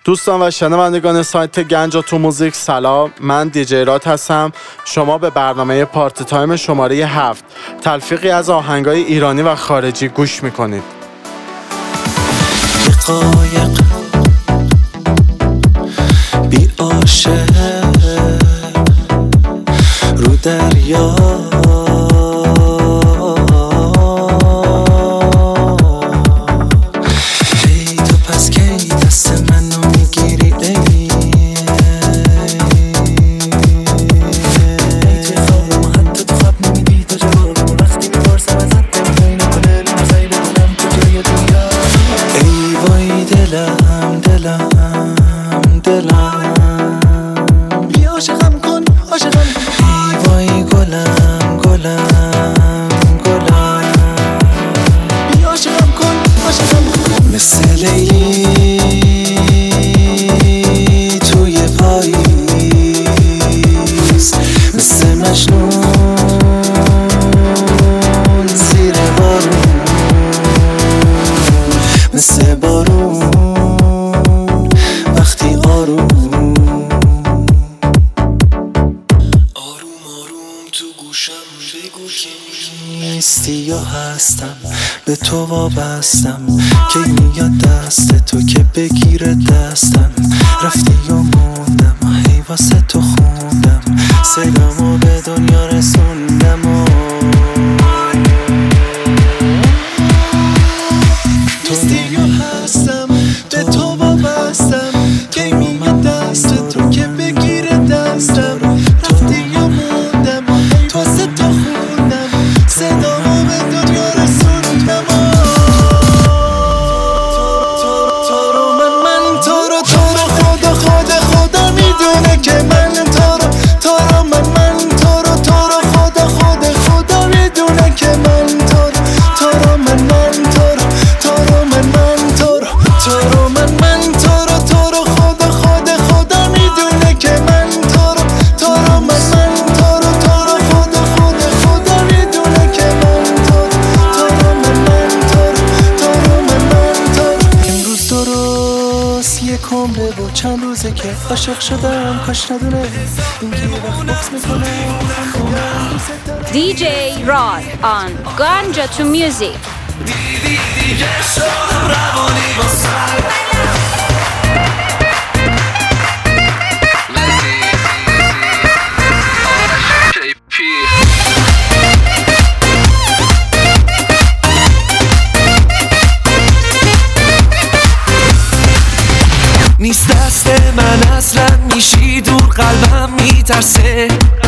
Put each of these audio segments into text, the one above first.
دوستان و شنوندگان سایت گنج تو موزیک، سلام. من دیجی رات هستم. شما به برنامه پارتی تایم شماره 7 تلفیقی از آهنگای ایرانی و خارجی گوش میکنید. قایق بی عاشق رو دریا، ای تو پس کی دست منو میگیری؟ ای تو خوابم و حتی تو خواب نمیدی تو جوابم، وقتی میپرسم ازت نمیدونی نکنه لحظه‌ای بدونم کجای دنیا. ای وای دلم بی عاشقم کن عاشقم، ای وای گلم بی عاشقم کن عاشقم، مثل لیلی توی پاییز، مثل مجنون زیر بارون، مثل بارون وقتی آروم تو گوشم بگو که نیستی یا هستم، به تو وابستم که میاد دست تو که بگیره دستم، رفتی و موندم هی واسه تو خوندم، سیلمو به دنیا رسوندم و نیستی یا هستم، به تو وابستم که میاد دست تو که بگیره دستم، رفتی و موندم هی واسه تو خوندم، صدامو به دنیا رسوندم. تو رو من تو رو خدا میدونه که من تو رو من تو رو خدا میدونه که من تو رو من تو رو من خدا میدونه که من تو رو من خدا میدونه که من تو رو من امروز درست یک عمره و چند روزه که عاشق شدم، کاش ندونه این که وقت بخص میکنه. DJ Rod on Ganja to Music. دیگه شدم روانی با سر نیست دست من اصلا، میشی دور قلبم میترسه،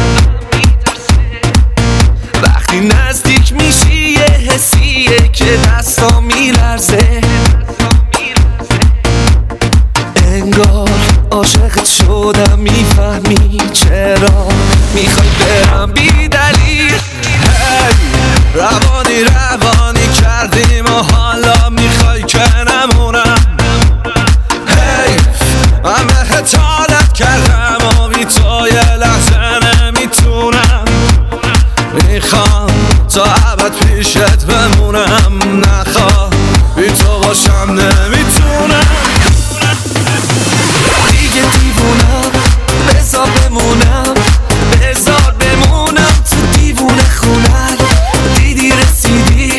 وقتی نزدیک میشی یه حسیه که دستا میلرزه، انگار عاشقت شدم، میفهمی چرا میخوای برم بی دلیل، روانی کردیم و حالا میخوای که نمونم، من بهت حالت کردم و بی تو یه لحظه نمیتونم، میخوام تا ابد پیشت بمونم، نخواه بی تو باشم نمیتونم، دیگه دیوونم بذار بمونم تو دیوونه خونم، دیدی رسیدی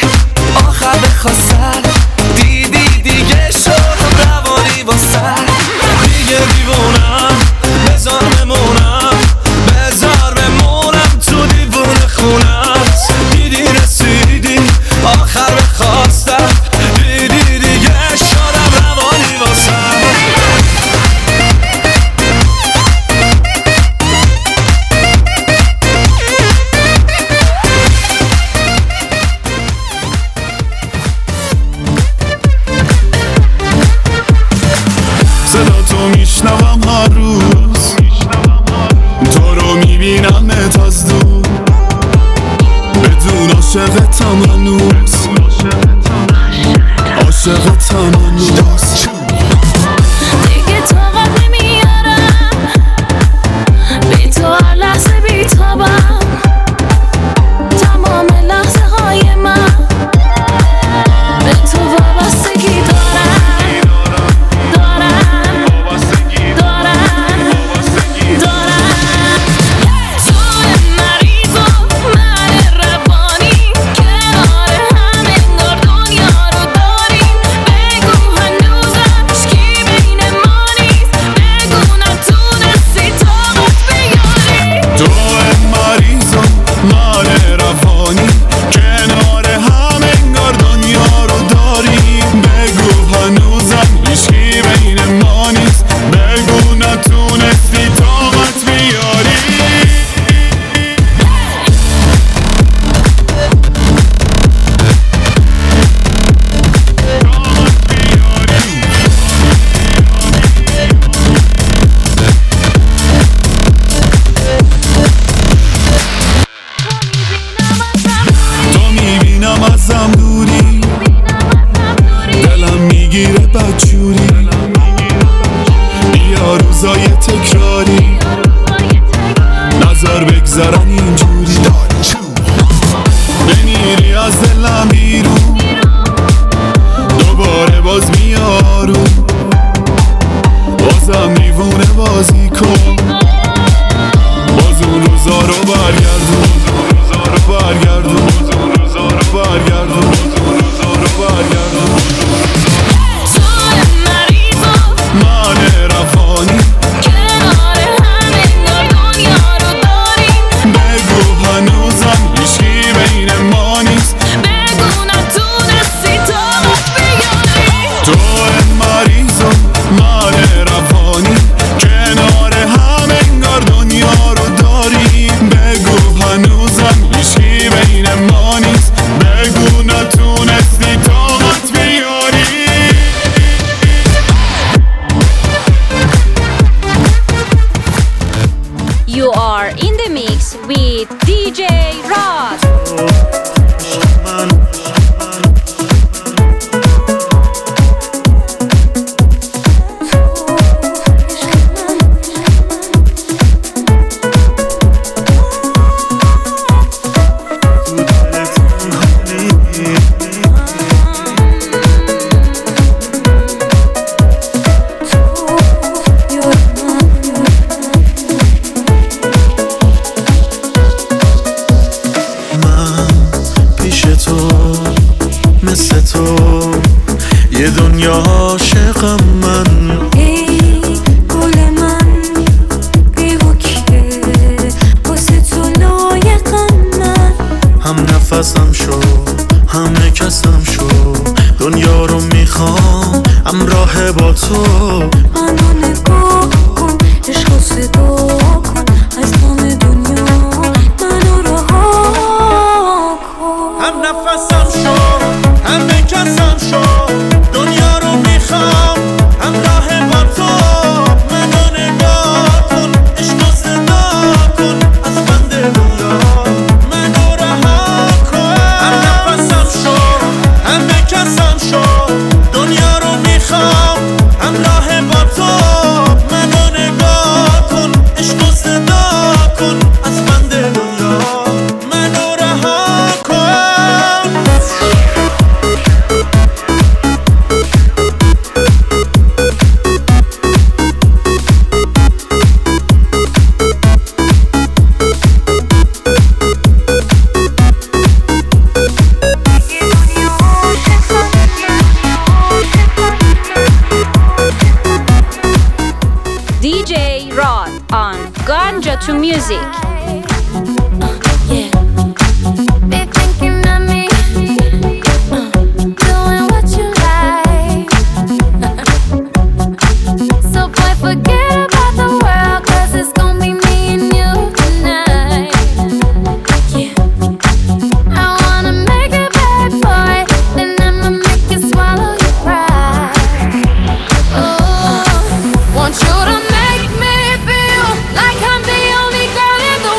روزای تکراری نظر بگذرن اینجوری بمیری از دلم بیرون دوباره باز میارو بازم دیوونه بازی کن باز اون روزا رو برگردون من رفانی کنار همین دنیا رو داریم بگو هنوزم هیچکی بین ما نیست بگو نتونستی طاقت بیاری تو مریضم من رفانی کنار همین دنیا رو داریم بگو هنوزم هیچکی بین ما نیست بگو نتونستی طاقت بیاری You are in the mix with DJ Rod. مثل تو یه دنیا عاشقم من ای گل من بگو که واسه تو لایقم من هم نفسم شو هم نکسم شو دنیا رو میخوام همراه با تو منو نگاه کن عشق و صدا کن از تمام دنیا منو رها کن هم نفسم شو هم نکسم شو دنیا رو میخوام همراه با تو منو نگاه کن عشق و صدا کن از بند دنیا منو رها کن هم نفسم شو هم نکسم شو دنیا رو میخوام همراه با تو منو نگاه کن عشق و صدا کن از بند دنیا منو رها کن DJ Rod on Ganja to Music. Yeah. Be thinking of me, doing what you like. So boy, forget about the world, 'cause it's gonna be me and you tonight. Yeah. I wanna make it bad, boy, then I'ma make you swallow your pride. Oh, want you to make me feel like I'm the only girl in the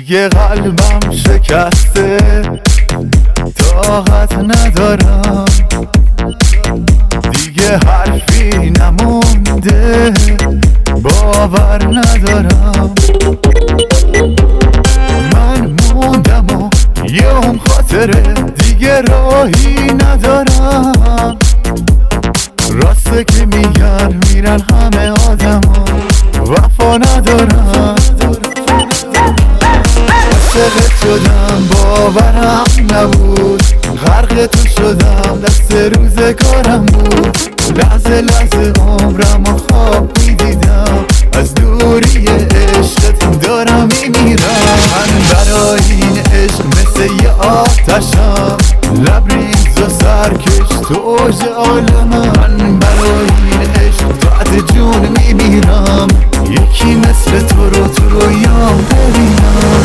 دیگه قلبم شکسته، طاقت ندارم، دیگه حرفی نمونده، باور ندارم. من موندم و یه اون خاطره، دیگه راهی ندارم. راسته که میگن میرن همه آدم ها، وفا ندارم. عاشقت شدم باورم نبود، غرق تو شدم دست روزگارم بود. لحظه لحظه عمرم و خواب میدیدم، از دوری عشقت دارم میمیرم. من برای این عشق مثل یه آتشم، لبریز و سرکش تو اوج عالمم. من برای این عشق بعد جون میمیرم، یکی مثل تو رو تو رویام ببینم.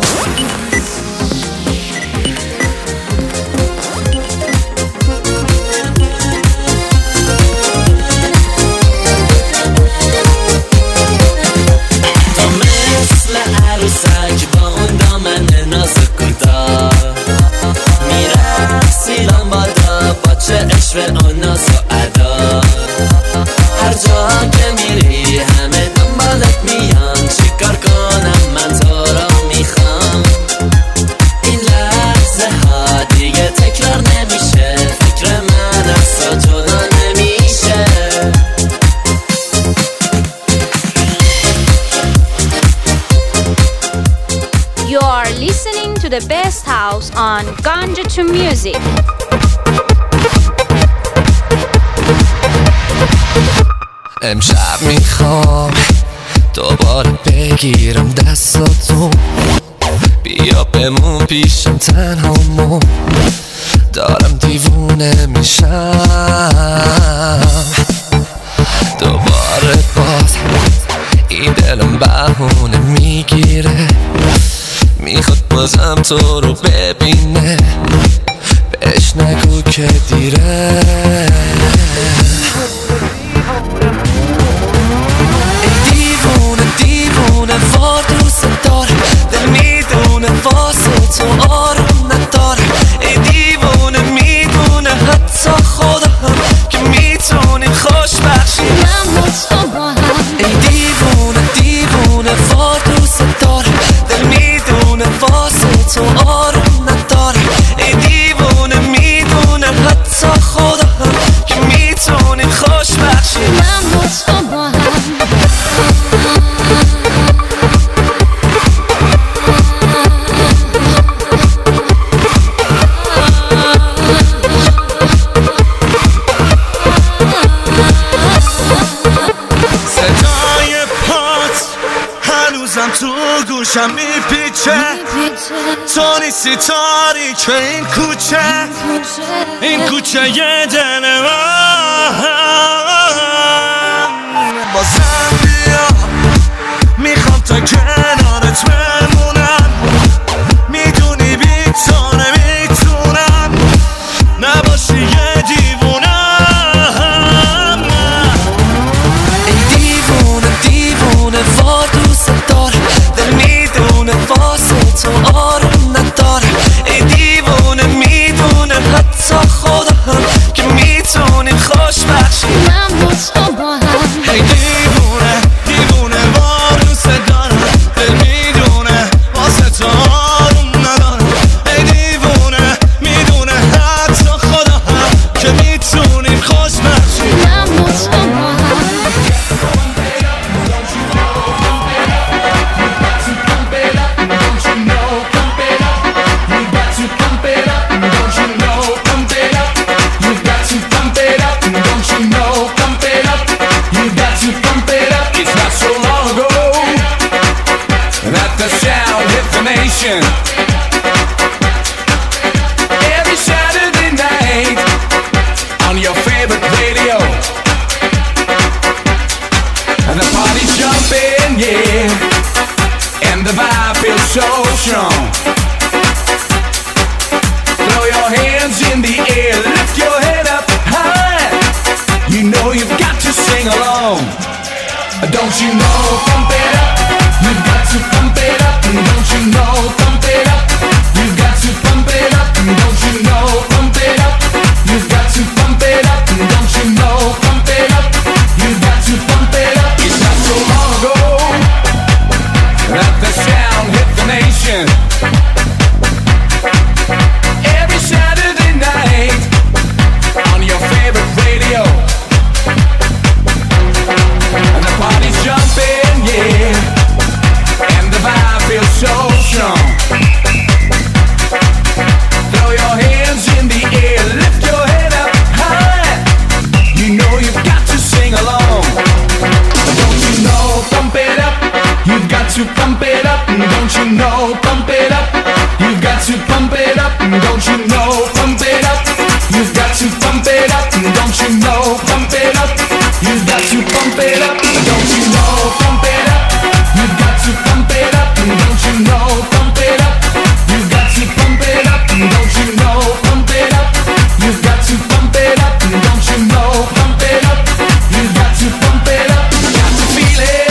You are listening to the best house on Ganja to Music. امشب میخوام دوباره بگیرم دستاتو، بیا بمون پیشم تنهامون، دارم دیوونه میشم. دوباره باز این دلم بهونه میگیره، میخواد بازم تو رو ببینه، بهش نگو که دیره. ای دیوونه دیوونه وار دوست داره، دل میدونه واسه تو آروم نداره. ای دیوونه میدونه حتی خدا هم که میتونیم خوش بخشیم من با تو با هم. ای دیوونه دیوونه وار دوست داره، دل میدونه واسه تو آروم نداره. ای دیوونه میدونه حتی خدا هم که میتونیم خوش بخشیم من با تو با هم. صدای پات هنوزم تو گوشم میپیچه، تو نیستی تاریک این کوچه، این کوچه یه دل من. بازم بیا میخوام تا کنارت بمونم، میدونی بی تو نمیتونم نباشی یه دیوونم. ای دیوونه دیوونه وار دوست داره، دل میدونه واسه تو آروم نداره. ای دیوونه میدونه حتی خدا هم که میتونیم خوش بخشیم من با تو با هم. ای دیوونه دیوونه وار دوست دارم، دل میدونه واسه تو آروم ندارم. ای دیوونه میدونه حتی خدا هم که میتونیم خوش بخشیم من با تو با هم. Every Saturday night on your favorite radio, and the party's jumping, yeah, and the vibe feels so strong. Throw your hands in the air, lift your head up high. You know you've got to sing along. Don't you know, pump it up. You've got to pump it up, and don't you know? pump it up. You've got to pump it up, don't you know? Pump it up. You've got to pump it up, don't you know? Pump it up. You've got to pump it up, don't you know? Pump it up. You've got to pump it up, don't you know? Pump it up. You've got to pump it up, don't you know? Pump it up. You've got to pump it up, don't you know? Pump it up. You've got to pump it up, got to feel it.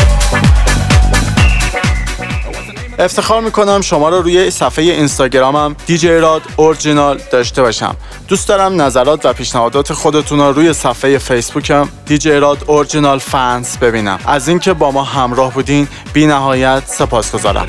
افتخار میکنم شما رو روی صفحه اینستاگرامم دیجی راد اورجینال داشته باشم. دوست دارم نظرات و پیشنهادات خودتون رو روی صفحه فیسبوکم دیجی راد اورجینال فنز ببینم. از اینکه با ما همراه بودین بی نهایت سپاسگزارم.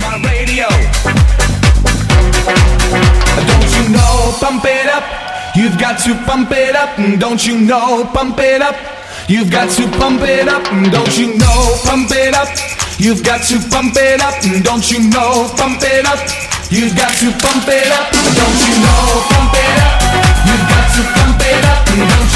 Don't you know, pump it up. You've got to pump it up. Don't you know, pump it up. You've got to pump it up. Don't you know, pump it up. You've got to pump it up. Don't you know, pump it up. You've got to pump it up. Don't you know, pump it up. You've got to pump it up. Don't